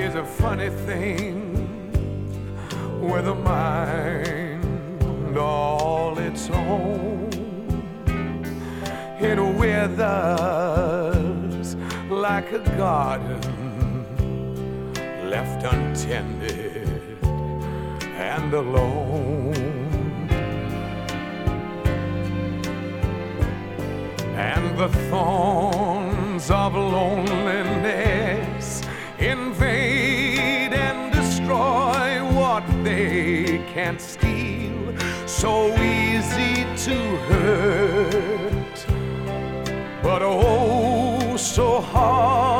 is a funny thing with a mind all its own. It withers like a garden left untended and alone. And the thorns of loneliness invade and destroy what they can't steal. So easy to hurt, but oh so hard